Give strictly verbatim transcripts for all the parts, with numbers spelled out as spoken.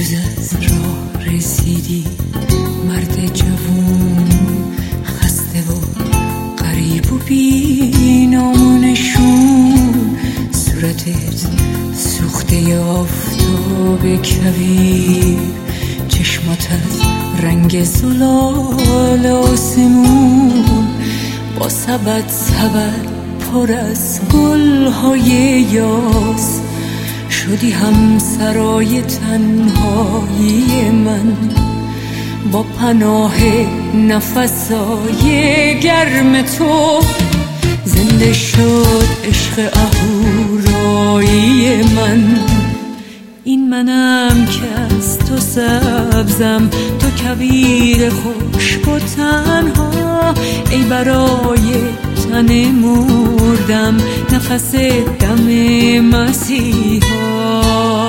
جز از راه رسیدی مرد جوون خسته و غریب و بی نامونشون، صورتت سوخته آفتاب کویر، چشمات از رنگ زلال آسمون، با سبد سبد پر از گلهای یاس، شدی همسرای تنهایی من، با پناه نفسای گرم تو زنده شد عشق اهورایی من. این منم که از تو سبزم، تو کویر خشک و تنها، ای برای تن مردم نفس دم مسیحا.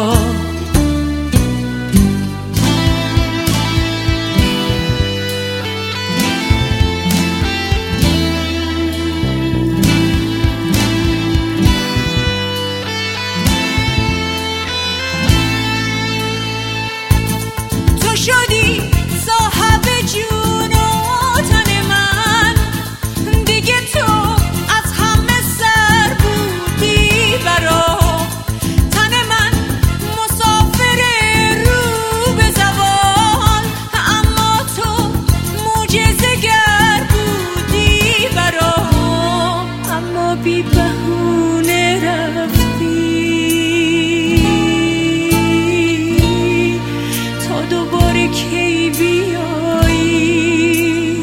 شدی صاحب جون و تن من، دیگه تو از همه سر بودی برا تن من، مسافر رو به زوال، اما تو معجزه گر بودی برا، اما بی بهونه رفتی کی بیایی.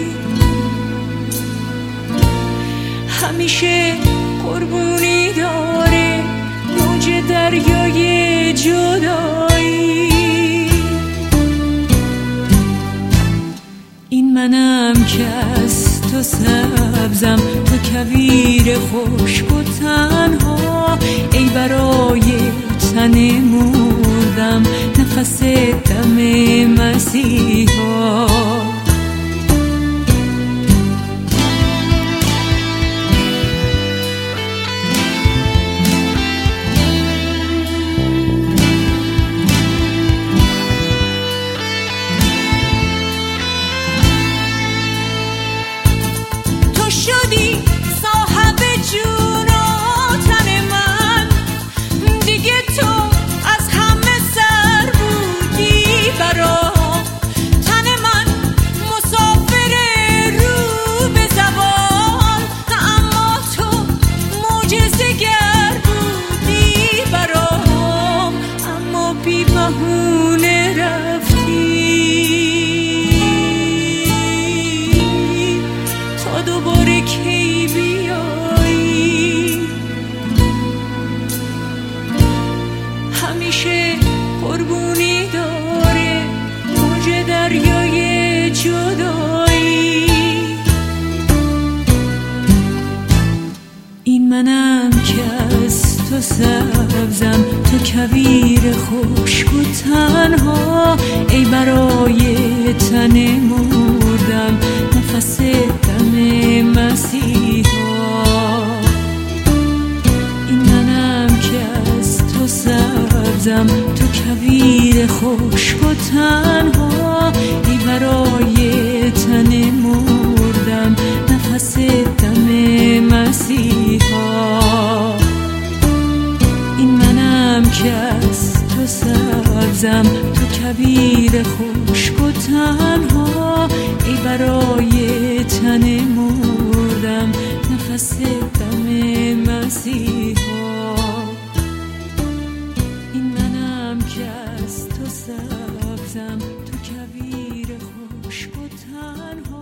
همیشه قربونی داره موج دریای جدایی. این منم که از تو سبزم، تو کویر خشک و تنها، ای برای تن مردم نفس دم مسیحا. تو شدی صاحب جون و تن من، دیگه تو از همه سر بودی برا تن من، مسافر رو به زوال، اما تو معجزه گر بودی برام، اما بی بهونه رفتی تا دوباره کی بیایی. همیشه قربونی داره موج دریای جدایی. این منم که از تو سبزم، تو کویر خشک و تنها، ای برای تن مردم نفس دم مسیحا. این منم که از تو سبزم، تو کویر خشک و تنها، ای برای تن مردم نفس دم مسیحا. این منم که از تو سبزم، تو کویر خشک و تنها، ای برای تن مردم نفس دم مسیحا. این منم که از تو سبزم، تو کویر خشک و تنها.